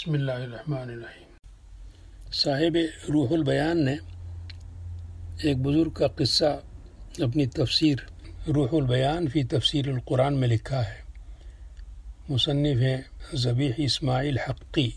بسم اللہ الرحمن الرحیم۔ صاحب روح البیان نے ایک بزرگ کا قصہ اپنی تفسیر روح البیان فی تفسیر القرآن میں لکھا ہے۔ مصنف ہیں ذبیح اسماعیل حقی۔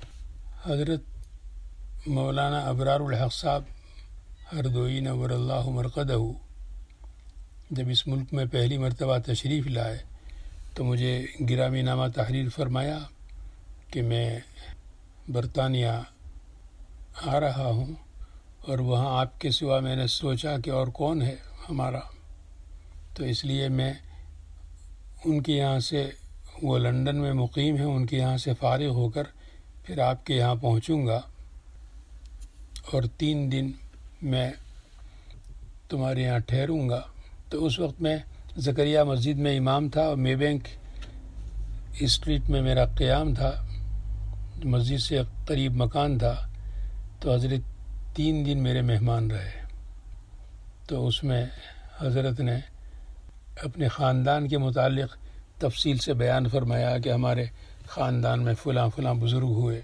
حضرت مولانا ابرار الحق صاحب ہردوئی نور اللہ مرقدہ جب اس ملک میں پہلی مرتبہ تشریف لائے تو مجھے گرامی نامہ تحریر فرمایا کہ میں برطانیہ آ رہا ہوں اور وہاں آپ کے سوا میں نے سوچا کہ اور کون ہے ہمارا، تو اس لیے میں ان کے یہاں سے، وہ لندن میں مقیم ہیں، ان کے یہاں سے فارغ ہو کر پھر آپ کے یہاں پہنچوں گا اور 3 دن میں تمہارے یہاں ٹھہروں گا۔ تو اس وقت میں زکریا مسجد میں امام تھا اور مے بینک اسٹریٹ میں میرا قیام تھا، مسجد سے قریب مکان تھا، تو حضرت 3 دن میرے مہمان رہے۔ تو اس میں حضرت نے اپنے خاندان کے متعلق تفصیل سے بیان فرمایا کہ ہمارے خاندان میں فلاں فلاں بزرگ ہوئے،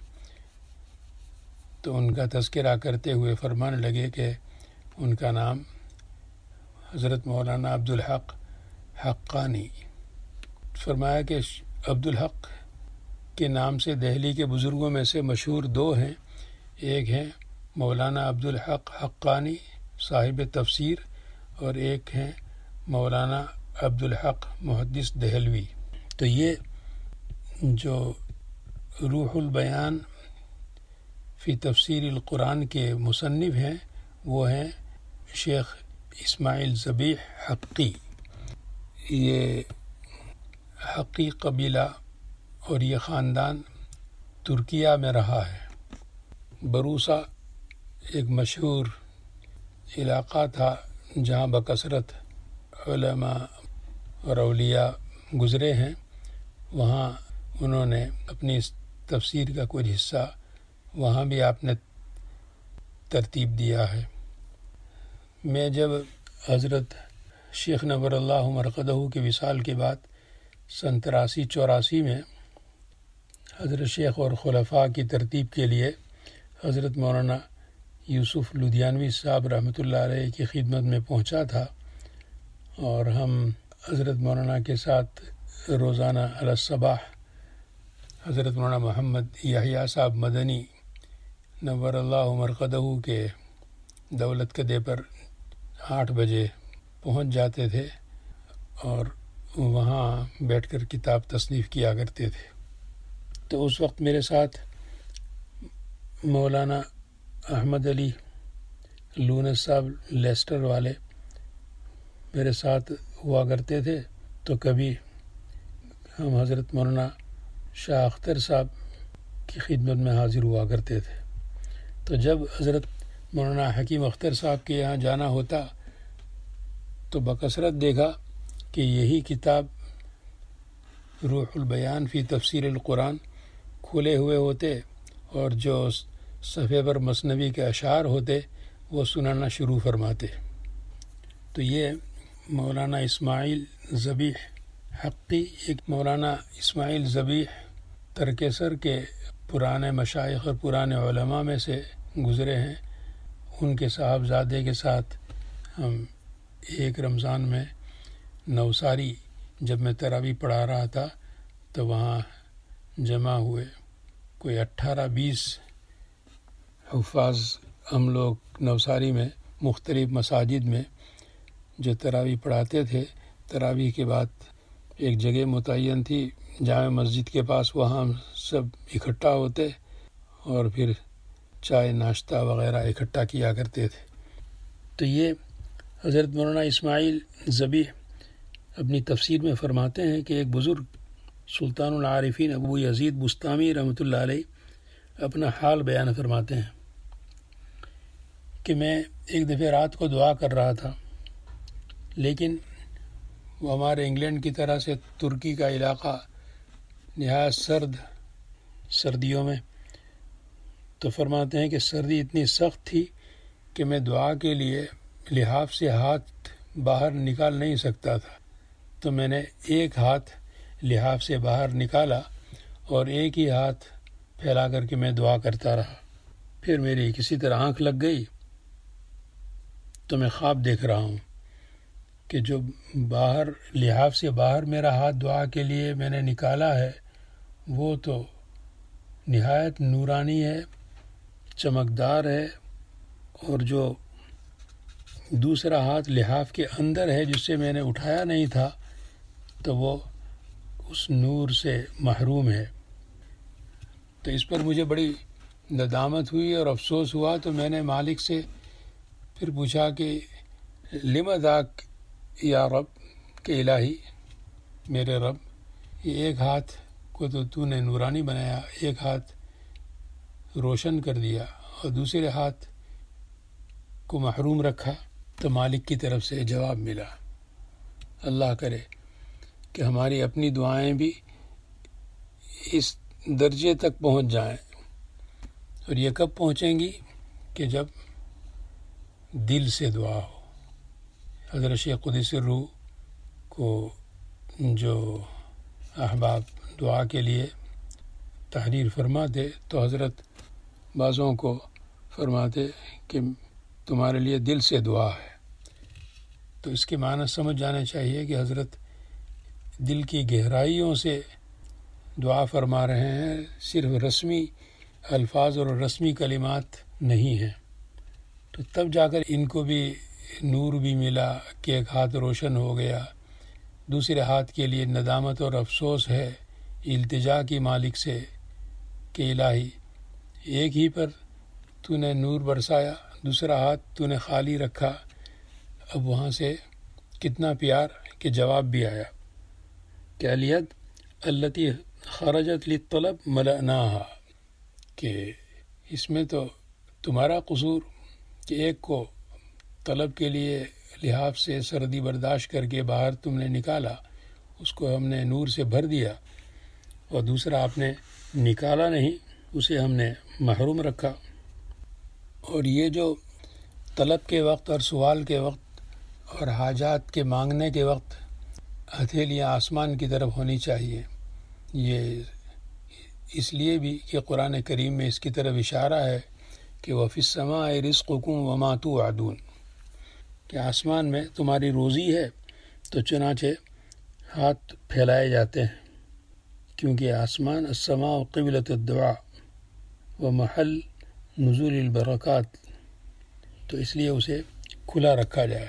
تو ان کا تذکرہ کرتے ہوئے فرمانے لگے کہ ان کا نام حضرت مولانا عبدالحق حقانی۔ فرمایا کہ عبدالحق کے نام سے دہلی کے بزرگوں میں سے مشہور 2 ہیں، ایک ہیں مولانا عبدالحق حقانی صاحب تفسیر اور ایک ہیں مولانا عبدالحق محدث دہلوی۔ تو یہ جو روح البیان فی تفسیر القرآن کے مصنف ہیں وہ ہیں شیخ اسماعیل ذبیح حقی۔ یہ حقی قبیلہ اور یہ خاندان ترکیہ میں رہا ہے۔ بروسا ایک مشہور علاقہ تھا جہاں بکثرت علماء اور اولیاء گزرے ہیں، وہاں انہوں نے اپنی اس تفسیر کا کچھ حصہ وہاں بھی آپ نے ترتیب دیا ہے۔ میں جب حضرت شیخ نور اللہ مرقدہ کے وصال کے بعد سن 83-84 میں حضرت شیخ اور خلفاء کی ترتیب کے لیے حضرت مولانا یوسف لدھیانوی صاحب رحمۃ اللہ علیہ کی خدمت میں پہنچا تھا، اور ہم حضرت مولانا کے ساتھ روزانہ علی الصباح حضرت مولانا محمد یحییٰ صاحب مدنی نور اللہ مرقدہ کے دولت کدے پر 8 بجے پہنچ جاتے تھے اور وہاں بیٹھ کر کتاب تصنیف کیا کرتے تھے۔ تو اس وقت میرے ساتھ مولانا احمد علی لونس صاحب لیسٹر والے میرے ساتھ ہوا کرتے تھے، تو کبھی ہم حضرت مولانا شاہ اختر صاحب کی خدمت میں حاضر ہوا کرتے تھے۔ تو جب حضرت مولانا حکیم اختر صاحب کے یہاں جانا ہوتا تو بکثرت دیکھا کہ یہی کتاب روح البیان فی تفسیر القرآن کھلے ہوئے ہوتے اور جو صفحے پر مثنوی کے اشعار ہوتے وہ سنانا شروع فرماتے۔ تو یہ مولانا اسماعیل ذبیح حقی، ایک مولانا اسماعیل ذبیح ترکیسر کے پرانے مشائخ اور پرانے علماء میں سے گزرے ہیں۔ ان کے صاحبزادے کے ساتھ ہم ایک رمضان میں نوساری جب میں تراویح پڑھا رہا تھا تو وہاں جمع ہوئے، کوئی 18-20 حفاظ ہم لوگ نوساری میں مختلف مساجد میں جو تراویح پڑھاتے تھے۔ تراویح کے بعد ایک جگہ متعین تھی جامع مسجد کے پاس، وہاں ہم سب اکٹھا ہوتے اور پھر چائے ناشتہ وغیرہ اکٹھا کیا کرتے تھے۔ تو یہ حضرت مولانا اسماعیل ذبیح اپنی تفسیر میں فرماتے ہیں کہ ایک بزرگ سلطان العارفین ابو یزید بستامی رحمۃ اللہ علیہ اپنا حال بیان فرماتے ہیں کہ میں ایک دفعہ رات کو دعا کر رہا تھا، لیکن وہ ہمارے انگلینڈ کی طرح سے ترکی کا علاقہ نہایت سردیوں میں، تو فرماتے ہیں کہ سردی اتنی سخت تھی کہ میں دعا کے لیے لحاف سے ہاتھ باہر نکال نہیں سکتا تھا۔ تو میں نے ایک ہاتھ لحاف سے باہر نکالا اور ایک ہی ہاتھ پھیلا کر کے میں دعا کرتا رہا۔ پھر میری کسی طرح آنکھ لگ گئی تو میں خواب دیکھ رہا ہوں کہ جو باہر لحاف سے باہر میرا ہاتھ دعا کے لیے میں نے نکالا ہے وہ تو نہایت نورانی ہے، چمکدار ہے، اور جو دوسرا ہاتھ لحاف کے اندر ہے جس سے میں نے اٹھایا نہیں تھا تو وہ اس نور سے محروم ہے۔ تو اس پر مجھے بڑی ندامت ہوئی اور افسوس ہوا، تو میں نے مالک سے پھر پوچھا کہ لم ذاک یا رب، کہ الہی میرے رب، یہ ایک ہاتھ کو تو نے نورانی بنایا، ایک ہاتھ روشن کر دیا اور دوسرے ہاتھ کو محروم رکھا۔ تو مالک کی طرف سے جواب ملا، اللہ کرے کہ ہماری اپنی دعائیں بھی اس درجے تک پہنچ جائیں، اور یہ کب پہنچیں گی کہ جب دل سے دعا ہو۔ حضرت شیخ قدس الروح کو جو احباب دعا کے لیے تحریر فرماتے تو حضرت بعضوں کو فرماتے کہ تمہارے لیے دل سے دعا ہے، تو اس کے معنی سمجھ جانا چاہیے کہ حضرت دل کی گہرائیوں سے دعا فرما رہے ہیں، صرف رسمی الفاظ اور رسمی کلمات نہیں ہیں۔ تو تب جا کر ان کو بھی نور بھی ملا کہ ایک ہاتھ روشن ہو گیا، دوسرے ہاتھ کے لیے ندامت اور افسوس ہے، التجا کی مالک سے کہ الہی ایک ہی پر تو نے نور برسایا، دوسرا ہاتھ تو نے خالی رکھا۔ اب وہاں سے کتنا پیار کہ جواب بھی آیا کہ الید التی خرجت للطلب ملأناہا، کہ اس میں تو تمہارا قصور کہ ایک کو طلب کے لیے لحاف سے سردی برداشت کر کے باہر تم نے نکالا، اس کو ہم نے نور سے بھر دیا، اور دوسرا آپ نے نکالا نہیں، اسے ہم نے محروم رکھا۔ اور یہ جو طلب کے وقت اور سوال کے وقت اور حاجات کے مانگنے کے وقت ہتھیلیاں آسمان کی طرف ہونی چاہیے، یہ اس لیے بھی کہ قرآن کریم میں اس کی طرف اشارہ ہے کہ وَفِي السَّمَاءِ رِزْقُكُمْ وَمَا تُوعَدُونَ، کہ آسمان میں تمہاری روزی ہے، تو چنانچہ ہاتھ پھیلائے جاتے ہیں، کیونکہ آسمان السماء قبلۃ الدعاء ومحل نزول البرکات، تو اس لیے اسے کھلا رکھا جائے۔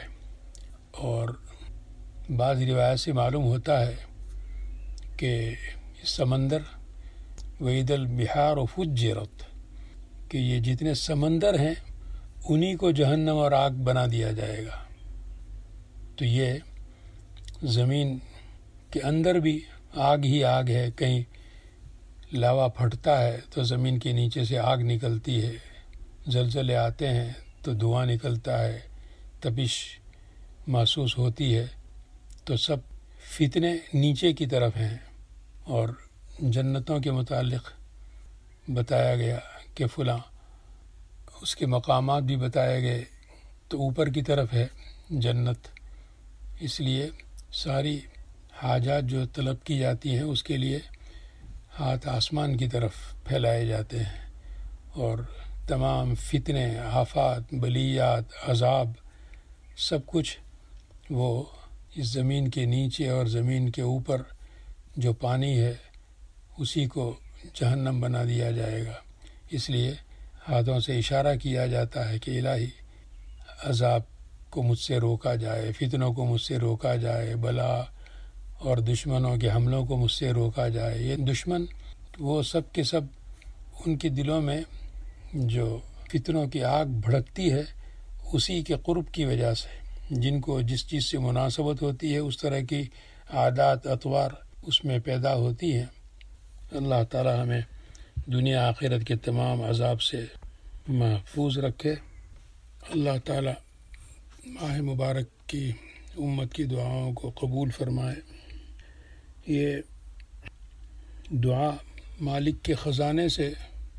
اور بعض روایت سے معلوم ہوتا ہے کہ سمندر وَإِذَا الْبِحَارُ فُجِّرَتْ، کہ یہ جتنے سمندر ہیں انہی کو جہنم اور آگ بنا دیا جائے گا۔ تو یہ زمین کے اندر بھی آگ ہی آگ ہے، کہیں لاوا پھٹتا ہے تو زمین کے نیچے سے آگ نکلتی ہے، زلزلے آتے ہیں تو دھواں نکلتا ہے، تپش محسوس ہوتی ہے، تو سب فتنے نیچے کی طرف ہیں۔ اور جنتوں کے متعلق بتایا گیا کہ فلاں، اس کے مقامات بھی بتائے گئے، تو اوپر کی طرف ہے جنت، اس لیے ساری حاجات جو طلب کی جاتی ہیں اس کے لیے ہاتھ آسمان کی طرف پھیلائے جاتے ہیں، اور تمام فتنے، آفات، بلیات، عذاب، سب کچھ وہ اس زمین کے نیچے اور زمین کے اوپر جو پانی ہے اسی کو جہنم بنا دیا جائے گا۔ اس لیے ہاتھوں سے اشارہ کیا جاتا ہے کہ الہی عذاب کو مجھ سے روکا جائے، فتنوں کو مجھ سے روکا جائے، بلا اور دشمنوں کے حملوں کو مجھ سے روکا جائے۔ یہ دشمن وہ سب کے سب ان کے دلوں میں جو فتنوں کی آگ بھڑکتی ہے اسی کے قرب کی وجہ سے، جن کو جس چیز سے مناسبت ہوتی ہے اس طرح کی عادات اطوار اس میں پیدا ہوتی ہیں۔ اللہ تعالی ہمیں دنیا آخرت کے تمام عذاب سے محفوظ رکھے۔ اللہ تعالی ماہ مبارک کی امت کی دعاؤں کو قبول فرمائے۔ یہ دعا مالک کے خزانے سے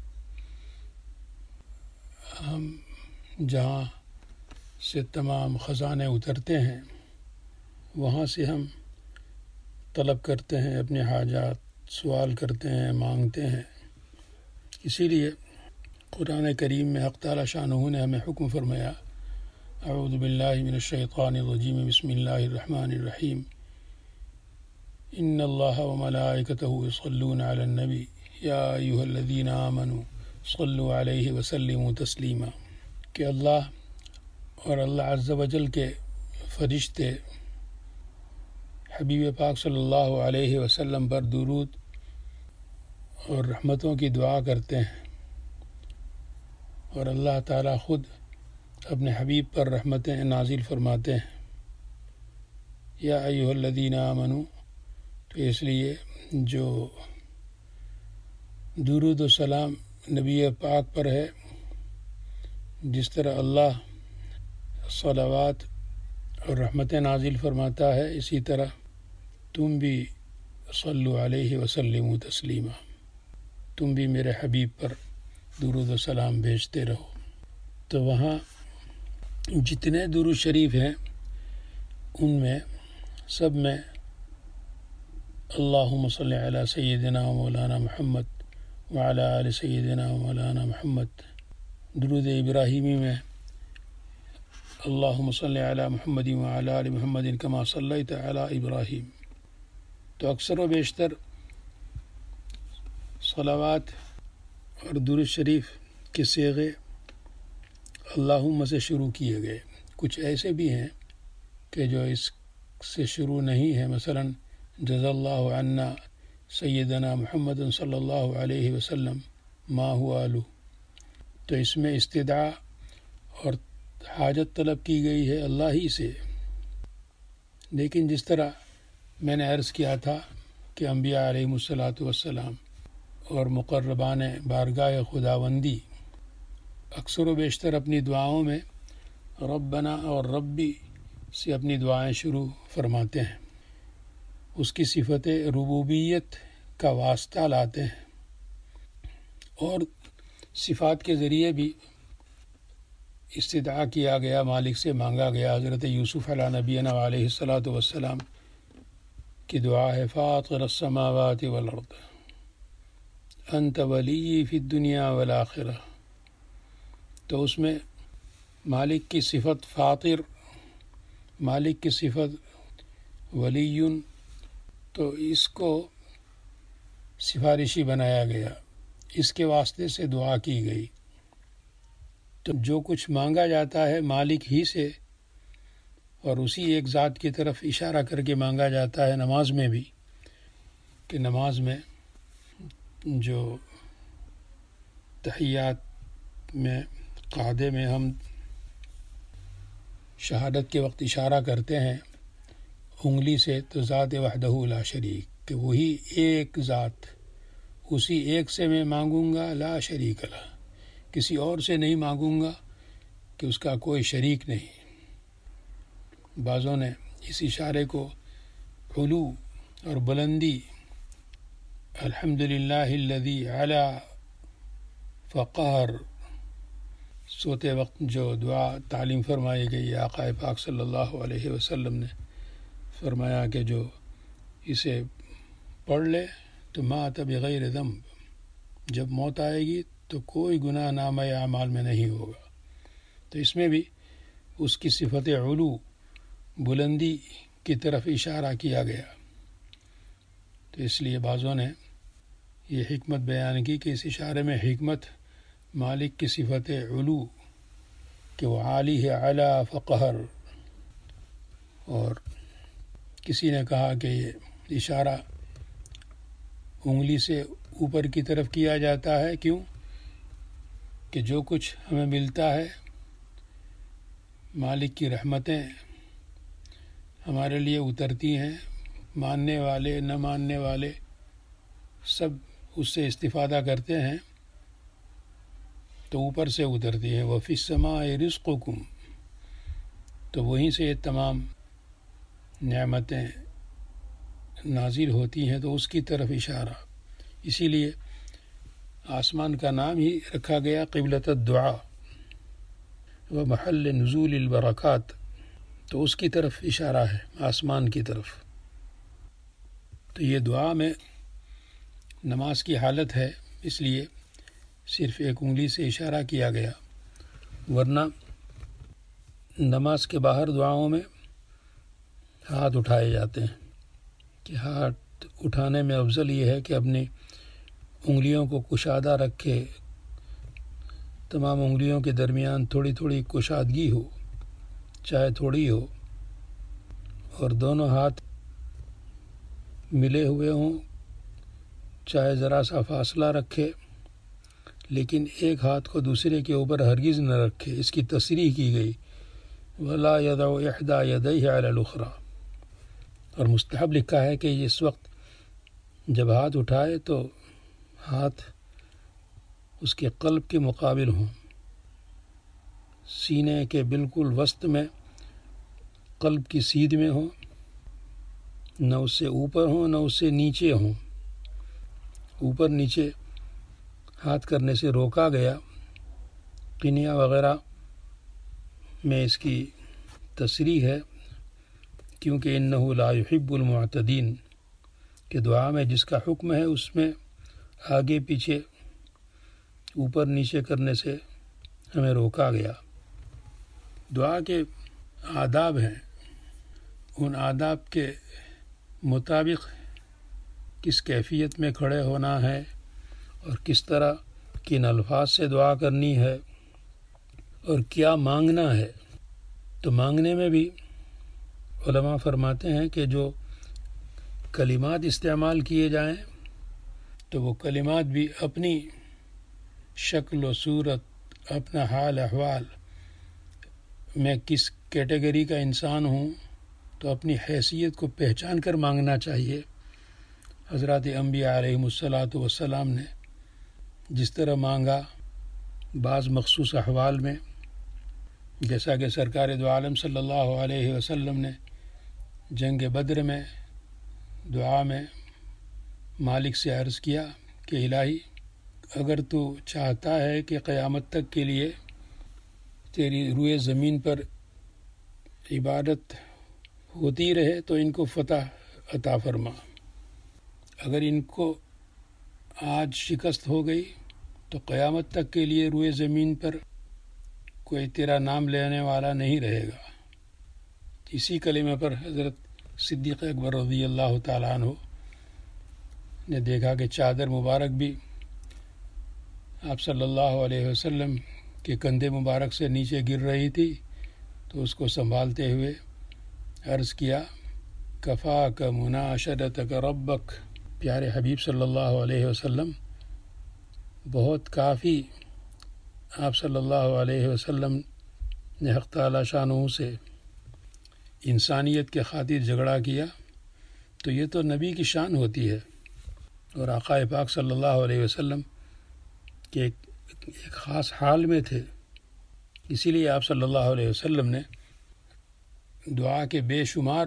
ہم جہاں سے تمام خزانے اترتے ہیں وہاں سے ہم طلب کرتے ہیں، اپنے حاجات سوال کرتے ہیں، مانگتے ہیں، اسی لیے قرآن کریم میں حق تعالی شانہ نے ہمیں حکم فرمایا، اعوذ باللہ من الشیطان الرجیم، بسم اللہ الرحمن الرحیم، ان اللہ وملائکتہ یصلون علی النبی یا ایھا الذین آمنوا صلوا علیہ وسلموا تسلیما، کہ اللہ اور اللہ عز و جل کے فرشتے حبیب پاک صلی اللہ علیہ وسلم پر درود اور رحمتوں کی دعا کرتے ہیں، اور اللہ تعالیٰ خود اپنے حبیب پر رحمتیں نازل فرماتے ہیں، یا ایھا الذین آمنوا۔ تو اس لیے جو درود و سلام نبی پاک پر ہے، جس طرح اللہ صلوات اور رحمتیں نازل فرماتا ہے، اسی طرح تم بھی صلو علیہ وسلموا تسلیما، تم بھی میرے حبیب پر درود و سلام بھیجتے رہو۔ تو وہاں جتنے درود شریف ہیں ان میں سب میں اللہم صلی علی سیدنا و مولانا محمد وعلی آل سیدنا و مولانا محمد، درود ابراہیمی میں اللہم صلی علی محمد وعلی آل محمد کما صلیت علی ابراہیم۔ تو اکثر و بیشتر صلوات اور درود شریف کے صیغے اللہم سے شروع کیے گئے، کچھ ایسے بھی ہیں کہ جو اس سے شروع نہیں ہیں، مثلا جزا اللہ عنا سیدنا محمد صلی اللہ علیہ وسلم ما هو آلہ، تو اس میں استدعاء اور حاجت طلب کی گئی ہے اللہ ہی سے۔ لیکن جس طرح میں نے عرض کیا تھا کہ انبیاء علیہم الصلاۃ والسلام اور مقربان بارگاہ خداوندی اکثر و بیشتر اپنی دعاؤں میں ربنا اور ربی سے اپنی دعائیں شروع فرماتے ہیں، اس کی صفت ربوبیت کا واسطہ لاتے ہیں، اور صفات کے ذریعے بھی استدعا کیا گیا، مالک سے مانگا گیا۔ حضرت یوسف علیہ نبینا علیہ الصلاۃ والسلام کی دعا ہے، فاطر السماوات والارض انت ولی فی الدنیا والآخرہ۔ تو اس میں مالک کی صفت فاطر، مالک کی صفت ولی، تو اس کو سفارشی بنایا گیا، اس کے واسطے سے دعا کی گئی۔ تو جو کچھ مانگا جاتا ہے مالک ہی سے، اور اسی ایک ذات کی طرف اشارہ کر کے مانگا جاتا ہے نماز میں بھی، کہ نماز میں جو تحیات میں قعدے میں ہم شہادت کے وقت اشارہ کرتے ہیں انگلی سے، تو ذات وحدہ لا شریک، کہ وہی ایک ذات، اسی ایک سے میں مانگوں گا، لا شریک لہ، کسی اور سے نہیں مانگوں گا کہ اس کا کوئی شریک نہیں۔ بعضوں نے اس اشارے کو علو اور بلندی، الحمدللہ الذی علا فقہر، سوتے وقت جو دعا تعلیم فرمائی گئی، آقا پاک صلی اللہ علیہ وسلم نے فرمایا کہ جو اسے پڑھ لے تو مات بغیر ذنب، جب موت آئے گی تو کوئی گناہ نامہ اعمال میں نہیں ہوگا۔ تو اس میں بھی اس کی صفت علو، بلندی کی طرف اشارہ کیا گیا۔ تو اس لیے بعضوں نے یہ حکمت بیان کی کہ اس اشارے میں حکمت مالک کی صفت علو، کہ وہ عالی ہے، علا فقہر، اور کسی نے کہا کہ یہ اشارہ انگلی سے اوپر کی طرف کیا جاتا ہے، کیوں کہ جو کچھ ہمیں ملتا ہے مالک کی رحمتیں ہمارے لیے اترتی ہیں، ماننے والے نہ ماننے والے سب اس سے استفادہ کرتے ہیں، تو اوپر سے اترتی ہے۔ وَفِي السَّمَاءِ رِزْقُكُمْ، تو وہیں سے یہ تمام نعمتیں نازل ہوتی ہیں، تو اس کی طرف اشارہ۔ اسی لیے آسمان کا نام ہی رکھا گیا قبلۃ الدعاء ومحل نزول البرکات، تو اس کی طرف اشارہ ہے، آسمان کی طرف۔ تو یہ دعا میں نماز کی حالت ہے، اس لیے صرف ایک انگلی سے اشارہ کیا گیا، ورنہ نماز کے باہر دعاؤں میں ہاتھ اٹھائے جاتے ہیں کہ ہاتھ اٹھانے میں افضل یہ ہے کہ اپنی انگلیوں کو کشادہ رکھے، تمام انگلیوں کے درمیان تھوڑی تھوڑی کشادگی ہو، چاہے تھوڑی ہو، اور دونوں ہاتھ ملے ہوئے ہوں، چاہے ذرا سا فاصلہ رکھے، لیکن ایک ہاتھ کو دوسرے کے اوپر ہرگز نہ رکھے۔ اس کی تصریح کی گئی، وَلَا يَضَعُ إِحْدَى يَدَيْهِ عَلَى الْأُخْرَى، اور مستحب لکھا ہے کہ اس وقت جب ہاتھ اٹھائے تو ہاتھ اس کے قلب کے مقابل ہوں، سینے کے بالکل وسط میں، قلب کی سیدھ میں ہوں، نہ اس سے اوپر ہوں نہ اس سے نیچے ہوں۔ اوپر نیچے ہاتھ کرنے سے روکا گیا، قنیہ وغیرہ میں اس کی تصریح ہے، کیونکہ انہ لا يحب المعتدین، کہ دعا میں جس کا حکم ہے اس میں آگے پیچھے اوپر نیچے کرنے سے ہمیں روکا گیا۔ دعا کے آداب ہیں، ان آداب کے مطابق کس کیفیت میں کھڑے ہونا ہے اور کس طرح کن الفاظ سے دعا کرنی ہے اور کیا مانگنا ہے۔ تو مانگنے میں بھی علماء فرماتے ہیں کہ جو کلمات استعمال کیے جائیں تو وہ کلمات بھی اپنی شکل و صورت، اپنا حال احوال، میں کس کیٹیگری کا انسان ہوں تو اپنی حیثیت کو پہچان کر مانگنا چاہیے۔ حضرات انبیاء علیہم الصلاۃ والسلام نے جس طرح مانگا بعض مخصوص احوال میں، جیسا کہ سرکار دو عالم صلی اللہ علیہ وسلم نے جنگ بدر میں دعا میں مالک سے عرض کیا کہ الہی، اگر تو چاہتا ہے کہ قیامت تک کے لیے تیری روئے زمین پر عبادت ہوتی رہے تو ان کو فتح عطا فرما، اگر ان کو آج شکست ہو گئی تو قیامت تک کے لیے روئے زمین پر کوئی تیرا نام لینے والا نہیں رہے گا۔ اسی کلمہ پر حضرت صدیق اکبر رضی اللہ تعالیٰ عنہ نے دیکھا کہ چادر مبارک بھی آپ صلی اللہ علیہ وسلم کے کندھے مبارک سے نیچے گر رہی تھی، تو اس کو سنبھالتے ہوئے عرض کیا، کفاک مناشدتک ربک، پیارے حبیب صلی اللہ علیہ وسلم، بہت کافی آپ صلی اللہ علیہ وسلم نے حق تعالی شانہ سے انسانیت کے خاطر جھگڑا کیا، تو یہ تو نبی کی شان ہوتی ہے، اور آقا پاک صلی اللہ علیہ وسلم کے ایک خاص حال میں تھے، اسی لیے آپ صلی اللہ علیہ وسلم نے دعا کے بے شمار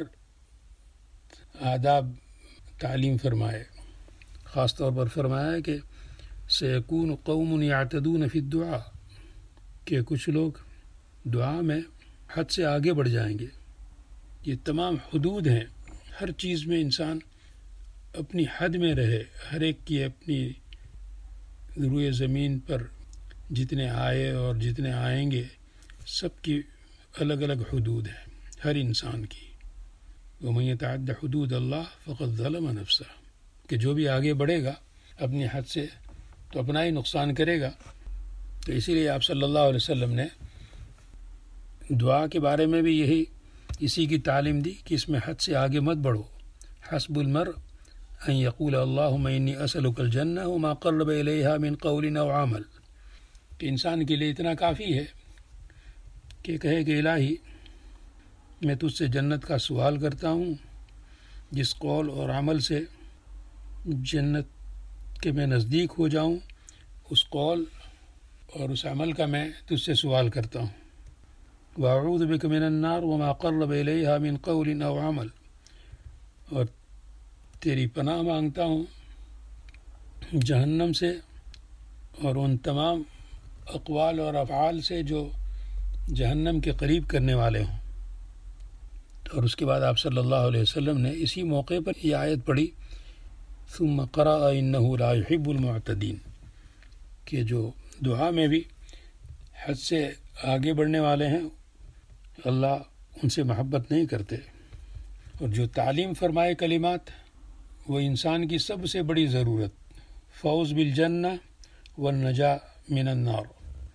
آداب تعلیم فرمائے۔ خاص طور پر فرمایا کہ سیکون قوم یعتدون فی الدعاء، کہ کچھ لوگ دعا میں حد سے آگے بڑھ جائیں گے۔ یہ تمام حدود ہیں، ہر چیز میں انسان اپنی حد میں رہے، ہر ایک کی اپنی روئے زمین پر جتنے آئے اور جتنے آئیں گے سب کی الگ الگ حدود ہیں ہر انسان کی۔ وَمَن يَتَعَدَّ حُدُودَ اللَّهِ فَقَدْ ظَلَمَ نَفْسَهُ، کہ جو بھی آگے بڑھے گا اپنی حد سے تو اپنا ہی نقصان کرے گا۔ تو اسی لیے آپ صلی اللہ علیہ وسلم نے دعا کے بارے میں بھی اسی کی تعلیم دی کہ اس میں حد سے آگے مت بڑھو۔ حسب المرء ان یقول اللہم انی اسألک الجنہ وما قرب الیہا من قول او عمل، کہ انسان کے لیے اتنا کافی ہے کہ کہے کہ الہی، میں تجھ سے جنت کا سوال کرتا ہوں، جس قول اور عمل سے جنت کے میں نزدیک ہو جاؤں، اس قول اور اس عمل کا میں تجھ سے سوال کرتا ہوں۔ وَأَعُوذُ بِكَ مِنَ النَّارِ وَمَا قَرَّبَ إِلَيْهَا مِنْ قَوْلٍ أَوْ عَمَلٍ، اور تیری پناہ مانگتا ہوں جہنم سے اور ان تمام اقوال اور افعال سے جو جہنم کے قریب کرنے والے ہوں۔ اور اس کے بعد آپ صلی اللہ علیہ وسلم نے اسی موقع پر یہ آیت پڑھی، ثم قرأ إنه لا يحب المعتدين، کہ جو دعا میں بھی حد سے آگے بڑھنے والے ہیں اللہ ان سے محبت نہیں کرتے، اور جو تعلیم فرمائے کلمات وہ انسان کی سب سے بڑی ضرورت، فوز بالجنہ والنجاء من النار،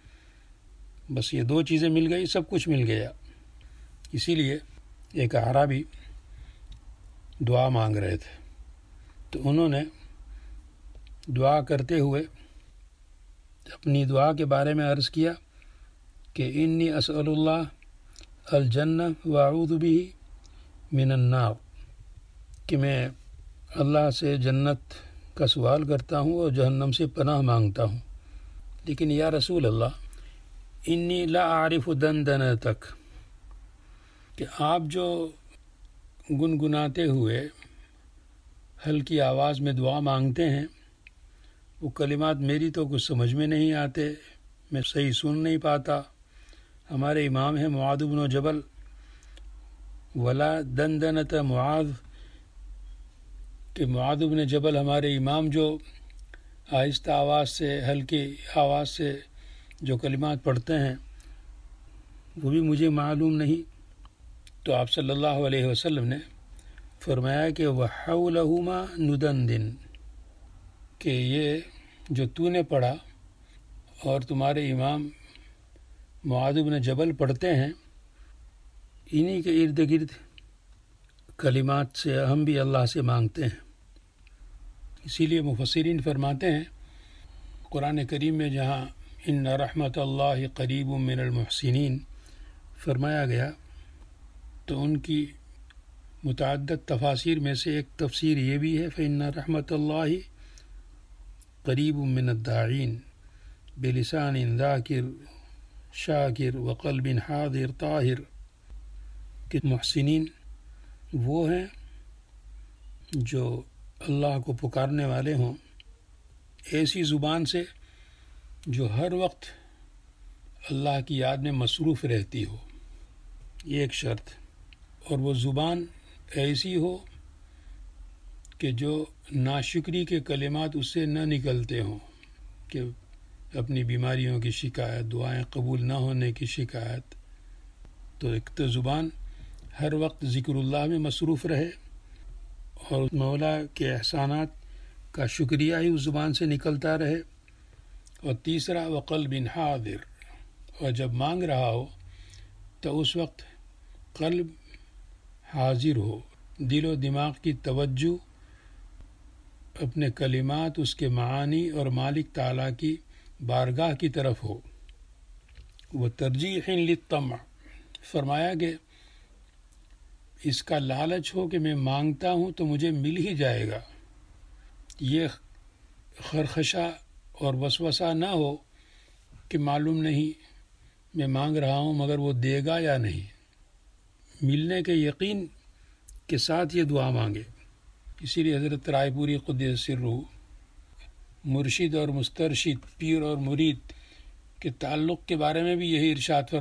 بس یہ دو چیزیں مل گئی سب کچھ مل گیا۔ اسی لیے ایک اعرابی دعا مانگ رہے تھے، تو انہوں نے دعا کرتے ہوئے اپنی دعا کے بارے میں عرض کیا کہ انی اسأل اللہ الجنہ واعوذ بہ من النار، کہ میں اللہ سے جنت کا سوال کرتا ہوں اور جہنم سے پناہ مانگتا ہوں، لیکن یا رسول اللہ انی لا اعرف دندنتک، کہ آپ جو گنگناتے ہوئے ہلکی آواز میں دعا مانگتے ہیں وہ کلمات میری تو کچھ سمجھ میں نہیں آتے، میں صحیح سن نہیں پاتا۔ ہمارے امام ہیں معاذ بن جبل، ولا دندنت معاذ، کہ معاذ بن جبل ہمارے امام جو آہستہ آواز سے ہلکی آواز سے جو کلمات پڑھتے ہیں وہ بھی مجھے معلوم نہیں۔ تو آپ صلی اللہ علیہ وسلم نے فرمایا کہ وحولہما ندندن، کہ یہ جو تو نے پڑھا اور تمہارے امام معاذ بن جبل پڑھتے ہیں، انہی کے ارد گرد کلمات سے ہم بھی اللہ سے مانگتے ہیں۔ اسی لیے مفسرین فرماتے ہیں قرآن کریم میں جہاں ان رحمت اللہ قریب من المحسنین فرمایا گیا تو ان کی متعدد تفاسیر میں سے ایک تفسیر یہ بھی ہے فإن رحمت اللہ قریب من الداعین بلسان ذاکر شاکر وقلب حاضر طاہر، کہ محسنین وہ ہیں جو اللہ کو پکارنے والے ہوں ایسی زبان سے جو ہر وقت اللہ کی یاد میں مصروف رہتی ہو، یہ ایک شرط، اور وہ زبان ایسی ہو کہ جو ناشکری کے کلمات اس سے نہ نکلتے ہوں، کہ اپنی بیماریوں کی شکایت، دعائیں قبول نہ ہونے کی شکایت، تو ایک تو زبان ہر وقت ذکر اللہ میں مصروف رہے اور مولا کے احسانات کا شکریہ ہی اس زبان سے نکلتا رہے، اور تیسرا وقلب حاضر، اور جب مانگ رہا ہو تو اس وقت قلب حاضر ہو، دل و دماغ کی توجہ اپنے کلمات، اس کے معانی اور مالک تعالیٰ کی بارگاہ کی طرف ہو۔ وترجیح للطمع، فرمایا کہ اس کا لالچ ہو کہ میں مانگتا ہوں تو مجھے مل ہی جائے گا، یہ خرخشہ اور وسوسہ نہ ہو کہ معلوم نہیں میں مانگ رہا ہوں مگر وہ دے گا یا نہیں، ملنے کے یقین کے ساتھ یہ دعا مانگے۔ اسی لیے حضرت رائے پوری قدس سرہ مرشد اور مسترشد، پیر اور مرید کے تعلق کے بارے میں بھی یہی ارشاد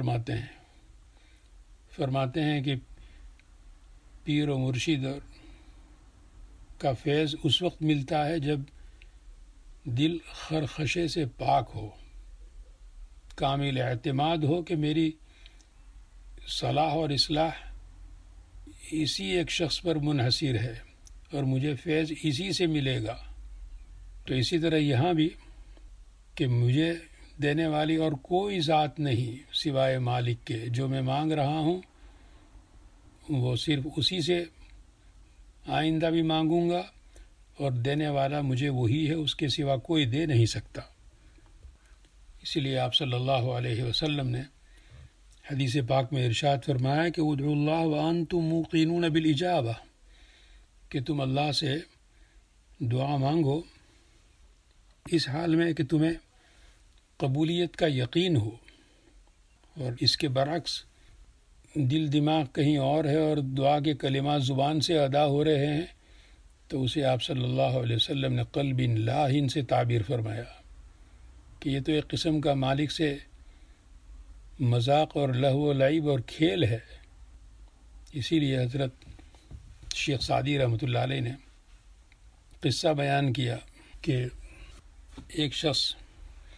فرماتے ہیں کہ پیر و مرشد کا فیض اس وقت ملتا ہے جب دل خرخشے سے پاک ہو، کامل اعتماد ہو کہ میری صلاح اور اصلاح اسی ایک شخص پر منحصر ہے اور مجھے فیض اسی سے ملے گا۔ تو اسی طرح یہاں بھی کہ مجھے دینے والی اور کوئی ذات نہیں سوائے مالک کے، جو میں مانگ رہا ہوں وہ صرف اسی سے آئندہ بھی مانگوں گا، اور دینے والا مجھے وہی ہے، اس کے سوا کوئی دے نہیں سکتا۔ اسی لیے آپ صلی اللہ علیہ وسلم نے حدیث پاک میں ارشاد فرمایا کہ ادعوا اللہ وانتم موقنون بالاجابہ، کہ تم اللہ سے دعا مانگو اس حال میں کہ تمہیں قبولیت کا یقین ہو، اور اس کے برعکس دل دماغ کہیں اور ہے اور دعا کے کلمات زبان سے ادا ہو رہے ہیں تو اسے آپ صلی اللہ علیہ وسلم نے قلب لاہن سے تعبیر فرمایا کہ یہ تو ایک قسم کا مالک سے مذاق اور لہو و لعب اور کھیل ہے۔ اسی لیے حضرت شیخ سعدی رحمۃ اللہ علیہ نے قصہ بیان کیا کہ ایک شخص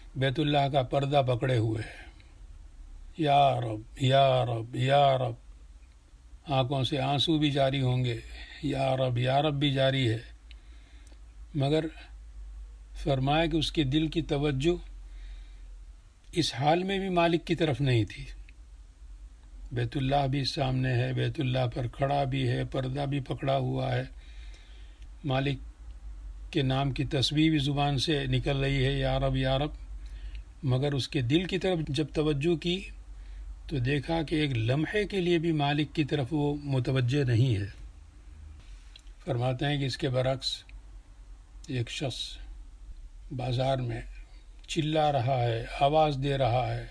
بیت اللہ کا پردہ پکڑے ہوئے ہے، یا رب یا رب یا رب، آنکھوں سے آنسو بھی جاری ہوں گے، یا رب بھی جاری ہے، مگر فرمایا کہ اس کے دل کی توجہ اس حال میں بھی مالک کی طرف نہیں تھی۔ بیت اللہ بھی سامنے ہے، بیت اللہ پر کھڑا بھی ہے، پردہ بھی پکڑا ہوا ہے، مالک کے نام کی تسبیح بھی زبان سے نکل رہی ہے، یا رب، مگر اس کے دل کی طرف جب توجہ کی تو دیکھا کہ ایک لمحے کے لیے بھی مالک کی طرف وہ متوجہ نہیں ہے۔ فرماتے ہیں کہ اس کے برعکس ایک شخص بازار میں چلا رہا ہے، آواز دے رہا ہے،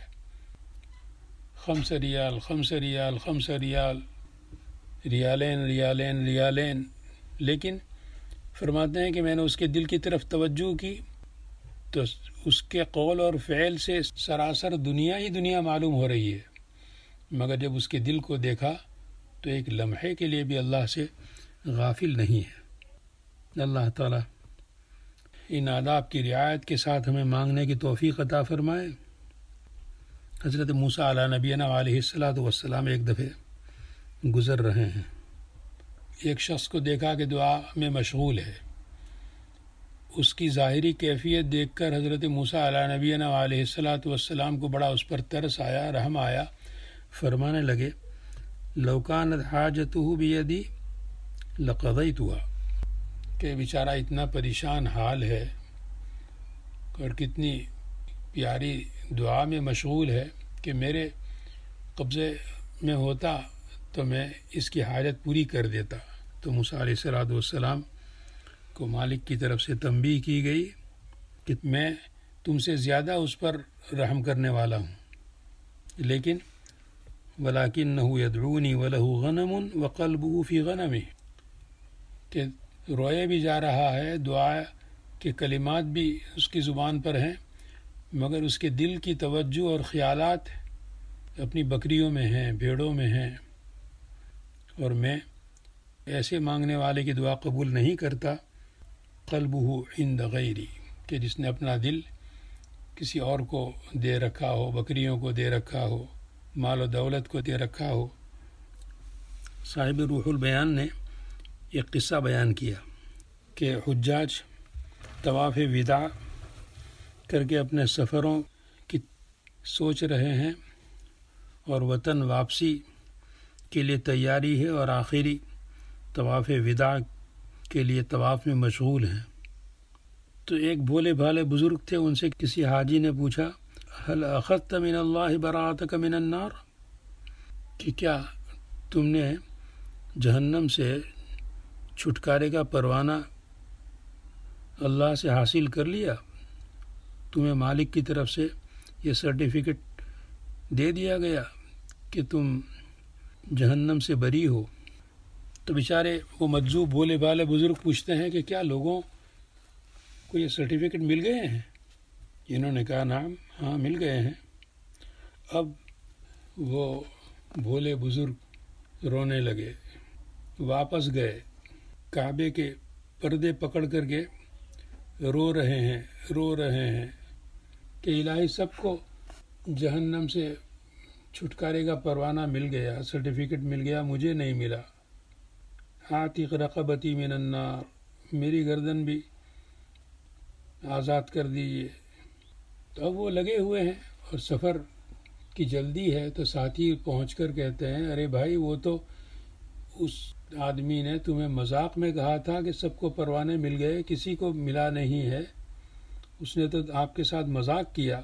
5 ریال 5 ریال 5 ریال، ریالین، لیکن فرماتے ہیں کہ میں نے اس کے دل کی طرف توجہ کی تو اس کے قول اور فعل سے سراسر دنیا ہی دنیا معلوم ہو رہی ہے، مگر جب اس کے دل کو دیکھا تو ایک لمحے کے لیے بھی اللہ سے غافل نہیں ہے۔ اللہ تعالیٰ ان آداب کی رعایت کے ساتھ ہمیں مانگنے کی توفیق عطا فرمائے۔ حضرت موسیٰ علیہ نبینا علیہ السلام ایک دفعہ گزر رہے ہیں، ایک شخص کو دیکھا کہ دعا میں مشغول ہے، اس کی ظاہری کیفیت دیکھ کر حضرت موسیٰ علیہ نبینا علیہ السلام کو بڑا اس پر ترس آیا، رحم آیا، فرمانے لگے لو کانت حاجتہ بیدی لقضیتها، کہ بیچارہ اتنا پریشان حال ہے اور کتنی پیاری دعا میں مشغول ہے کہ میرے قبضے میں ہوتا تو میں اس کی حاجت پوری کر دیتا۔ تو موسیٰ علیہ السلام کو مالک کی طرف سے تنبیہ کی گئی کہ میں تم سے زیادہ اس پر رحم کرنے والا ہوں، لیکن وَلَكِنَّهُ يَدْعُونِي وَلَهُ غَنَمٌ وَقَلْبُهُ فِي غَنَمِهِ، کہ روئے بھی جا رہا ہے، دعا کے کلمات بھی اس کی زبان پر ہیں، مگر اس کے دل کی توجہ اور خیالات اپنی بکریوں میں ہیں، بھیڑوں میں ہیں، اور میں ایسے مانگنے والے کی دعا قبول نہیں کرتا۔ قلبہ عند غیری، کہ جس نے اپنا دل کسی اور کو دے رکھا ہو، بکریوں کو دے رکھا ہو، مال و دولت کو دے رکھا ہو۔ صاحب روح البیان نے ایک قصہ بیان کیا کہ حجاج طواف وداع کر کے اپنے سفروں کی سوچ رہے ہیں اور وطن واپسی کے لیے تیاری ہے، اور آخری طواف وداع کے لیے طواف میں مشغول ہیں۔ تو ایک بھولے بھالے بزرگ تھے، ان سے کسی حاجی نے پوچھا هل اخذت من اللہ براءتک من النار، کہ کیا تم نے جہنم سے چھٹکارے کا پروانہ اللہ سے حاصل کر لیا؟ تمہیں مالک کی طرف سے یہ سرٹیفکیٹ دے دیا گیا کہ تم جہنم سے بری ہو؟ تو بیچارے وہ مجذوب بھولے بھالے بزرگ پوچھتے ہیں کہ کیا لوگوں کو یہ سرٹیفکیٹ مل گئے ہیں؟ انہوں نے کہا نعم، ہاں مل گئے ہیں۔ اب وہ بھولے بزرگ رونے لگے، واپس گئے، کعبے کے پردے پکڑ کر کے رو رہے ہیں کہ الہی سب کو جہنم سے چھٹکارے کا پروانہ مل گیا، سرٹیفکیٹ مل گیا، مجھے نہیں ملا۔ عاتق رقبتی من النار، میری گردن بھی آزاد کر دیجیے۔ تو اب وہ لگے ہوئے ہیں اور سفر کی جلدی ہے، تو ساتھی پہنچ کر کہتے ہیں ارے بھائی، وہ تو اس آدمی نے تمہیں مذاق میں کہا تھا کہ سب کو پروانے مل گئے، کسی کو ملا نہیں ہے، اس نے تو آپ کے ساتھ مذاق کیا۔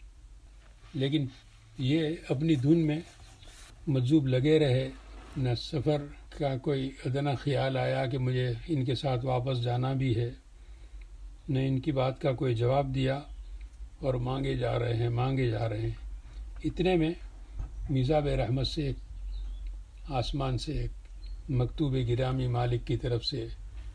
لیکن یہ اپنی دھن میں مجذوب لگے رہے، نہ سفر کا کوئی ادنا خیال آیا کہ مجھے ان کے ساتھ واپس جانا بھی ہے، نہ ان کی بات کا کوئی جواب دیا، اور مانگے جا رہے ہیں۔ اتنے میں میزاب رحمت سے آسمان سے ایک مکتوب گرامی مالک کی طرف سے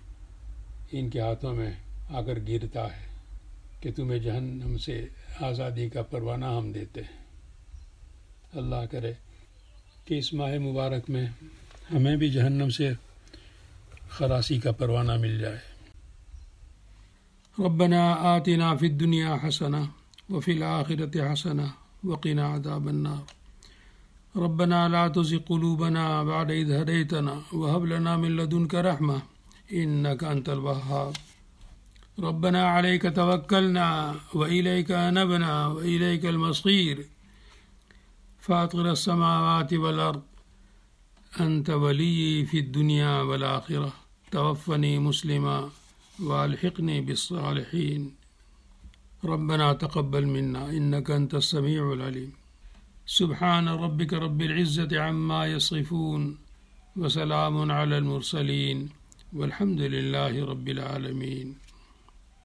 ان کے ہاتھوں میں آ کر گرتا ہے کہ تمہیں جہنم سے آزادی کا پروانہ ہم دیتے ہیں۔ اللہ کرے کہ اس ماہ مبارک میں ہمیں بھی جہنم سے خلاصی کا پروانہ مل جائے۔ ربنا آتنا فی الدنیا حسنہ وفي الآخرة حسنة وقنا عذاب النار. ربنا لا تزغ قلوبنا بعد إذ هديتنا وهب لنا من لدنك رحمة إنك أنت الوهاب. ربنا عليك توكلنا وإليك أنبنا وإليك المصير فاطر السماوات والأرض أنت ولي في الدنيا والآخرة توفني مسلما والحقني بالصالحين. ربنا تقبل منا إنك أنت السميع العليم. سبحان ربك رب العزة عما يصفون وسلام على المرسلين والحمد لله رب العالمين.